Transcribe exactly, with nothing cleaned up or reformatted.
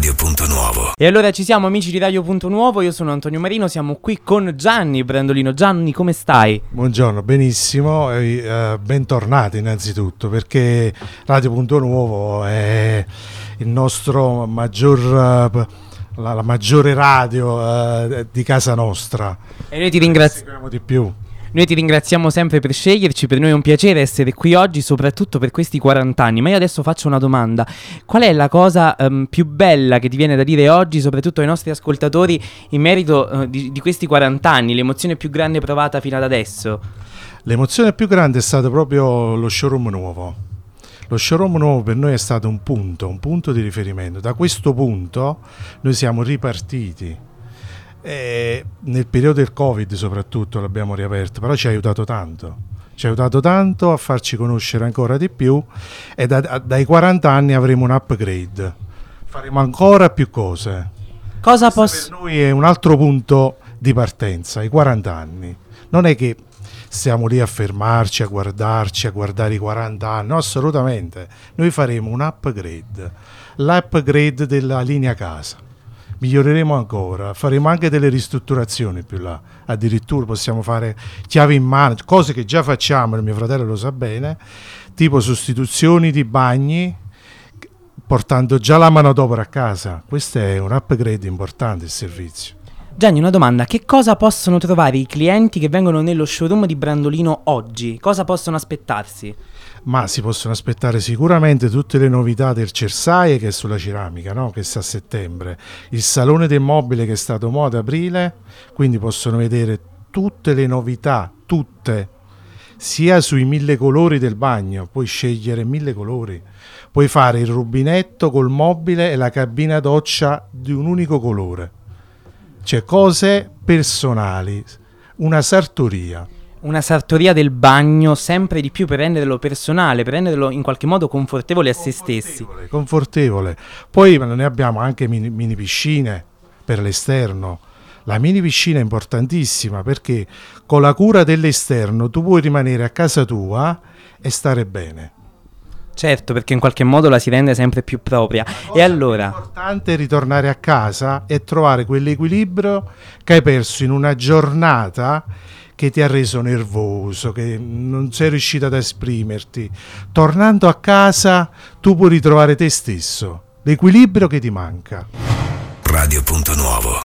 Radio Punto Nuovo. E allora ci siamo, amici di Radio Punto Nuovo, io sono Antonio Marino, siamo qui con Gianni Brandolino. Gianni, come stai? Buongiorno, benissimo, e, uh, bentornati innanzitutto, perché Radio Punto Nuovo è il nostro maggior... Uh, la, la maggiore radio uh, di casa nostra. E noi ti ringraziamo di più. Noi ti ringraziamo sempre per sceglierci, per noi è un piacere essere qui oggi, soprattutto per questi quaranta anni. Ma io adesso faccio una domanda: qual è la cosa um, più bella che ti viene da dire oggi, soprattutto ai nostri ascoltatori, in merito uh, di, di questi quaranta anni, l'emozione più grande provata fino ad adesso? L'emozione più grande è stato proprio lo showroom nuovo. Lo showroom nuovo per noi è stato un punto, un punto di riferimento. Da questo punto noi siamo ripartiti. E nel periodo del Covid soprattutto l'abbiamo riaperto, però ci ha aiutato tanto, ci ha aiutato tanto a farci conoscere ancora di più, e da, da, dai quaranta anni avremo un upgrade, faremo ancora più cose. Cosa Questo posso... per noi è un altro punto di partenza, i quaranta anni. Non è che stiamo lì a fermarci, a guardarci, a guardare i quaranta anni, no, assolutamente. Noi faremo un upgrade, l'upgrade della linea casa. Miglioreremo ancora, faremo anche delle ristrutturazioni più là, addirittura possiamo fare chiavi in mano, cose che già facciamo, il mio fratello lo sa bene, tipo sostituzioni di bagni, portando già la manodopera a casa. Questo è un upgrade importante, il servizio. Gianni, una domanda: che cosa possono trovare i clienti che vengono nello showroom di Brandolino oggi? Cosa possono aspettarsi? Ma si possono aspettare sicuramente tutte le novità del Cersaie, che è sulla ceramica, no? Che sta a settembre, il salone del mobile che è stato mo' ad aprile, quindi possono vedere tutte le novità, tutte, sia sui mille colori del bagno, puoi scegliere mille colori, puoi fare il rubinetto col mobile e la cabina doccia di un unico colore, cioè cose personali, una sartoria. Una sartoria del bagno sempre di più per renderlo personale, per renderlo in qualche modo confortevole a se stessi. Confortevole. Poi ne abbiamo anche mini, mini piscine per l'esterno. La mini piscina è importantissima perché con la cura dell'esterno tu puoi rimanere a casa tua e stare bene. Certo, perché in qualche modo la si rende sempre più propria. E allora? L'importante è ritornare a casa e trovare quell'equilibrio che hai perso in una giornata che ti ha reso nervoso, che non sei riuscito ad esprimerti. Tornando a casa tu puoi ritrovare te stesso, l'equilibrio che ti manca. Radio Punto Nuovo.